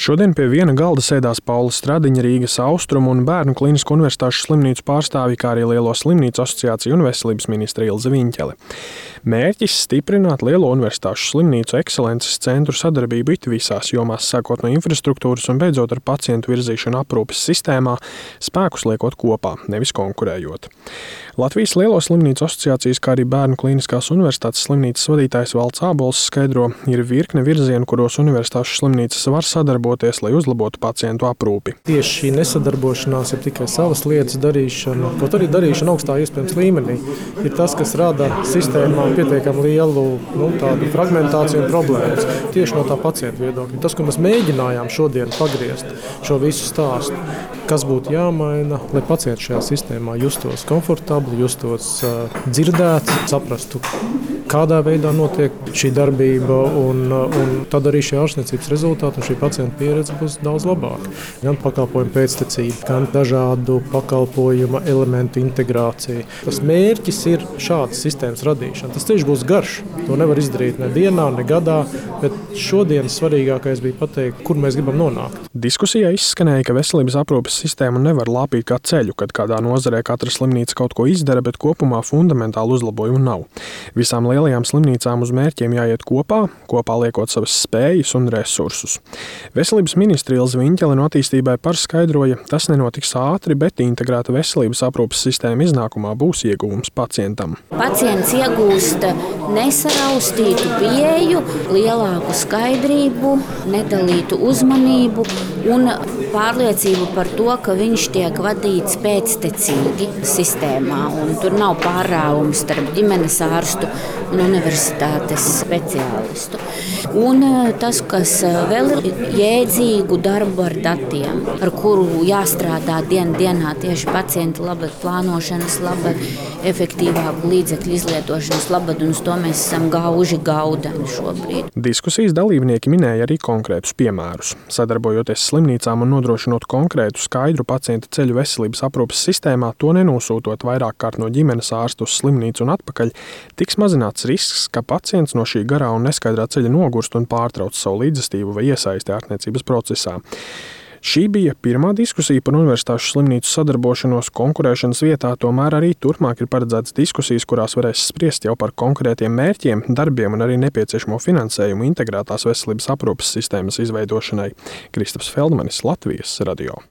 Šodien pie viena galda sēdās Paula Stradiņa, Rīgas Austrumu un Bērnu klīnisku universitāšu slimnīcu pārstāvji, kā arī Lielo slimnīcu asociāciju un veselības ministre Ilze Viņķele. Mērķis – stiprināt Lielo universitāšu slimnīcu ekscelences centru sadarbību it visās jomās, sākot no infrastruktūras un beidzot ar pacientu virzīšanu aprūpes sistēmā, spēkus liekot kopā, nevis konkurējot. Latvijas Lielo slimnīcu asociācijas, kā arī Bērnu klīniskās universitātes slimnīcas vadītājs Valds Ābols skaidro, ir virkne virzienu, kuros universitāšu slimnīcas var sadarboties, lai uzlabotu pacientu aprūpi. Tieši šī nesadarbošanās ir tikai savas lietas darīšana, kaut arī darīšana augstā iespējams līmenī, ir tas, kas rada sistēmā pietiekami lielu tādu fragmentāciju un problēmas. Tieši no tā pacienta viedokļa. Tas, ko mēs mēģinājām šodien pagriezt šo visu stāstu, kas būtu jāmaina, lai pacients šajā sistēmā justos komfortabli, justos dzirdēts, saprastu, kādā veidā notiek šī darbība, un tad arī šī ārstniecības rezultāti un šī pacienta pieredze būs daudz labāka. Gan pakalpojumu pēctecība, gan dažādu pakalpojumu elementu integrācija. Tas mērķis ir šādas sistēmas radīšana. Tas ceļš būs garš. To nevar izdarīt ne dienā, ne gadā, bet šodien svarīgākais bija pateikt, kur mēs gribam nonākt. Diskusijā izskanēja, ka veselības aprūpes sistēmu nevar lāpīt kā ceļu, kad kādā nozarē katra slimnīca kaut ko izdara, bet kopumā fundamentāli uzlabojumu nav. Visām lielajām slimnīcām uz mērķiem jāiet kopā liekot savas spējas un resursus. Veselības ministre Ilze Viņķele no attīstībai skaidroja, tas nenotiks ātri, bet integrēta veselības aprūpes sistēma iznākumā būs ieguvums pacientam. Pacients iegūst nesaraustītu pieeju, lielāku skaidrību, nedalītu uzmanību un pārliecību par to, ka viņš tiek vadīts pēctecīgi sistēmā. Un tur nav pārāvumu starp ģimenes ārstu un universitātes speciālistu. Un tas, kas vēl ir jēdzīgu darbu ar datiem, ar kuru jāstrādā dienā tieši pacienta labad, plānošanas labad, efektīvāku līdzekļu izlietošanas labad, un uz to mēs esam gauži gaudeni šobrīd. Diskusijas dalībnieki minēja arī konkrētus piemērus. Sadarbojoties slimnīcām un nodrošinot konkrētu skaidru pacienta ceļu veselības aprūpes sistēmā, to nenosūtot vairāk kārt no ģimenes ārsta uz slimnīcu un atpakaļ, tiks mazināts risks, ka pacients no šī garā un neskaidrā ceļa nogurst un pārtrauc savu līdzestību vai iesaisti ārstniecības procesā. Šī bija pirmā diskusija par universitāšu slimnīcu sadarbošanos konkurēšanas vietā, tomēr arī turpmāk ir paredzētas diskusijas, kurās varēs spriest jau par konkrētiem mērķiem, darbiem un arī nepieciešamo finansējumu integrētās veselības aprūpes sistēmas izveidošanai. Kristaps Feldmanis, Latvijas radio.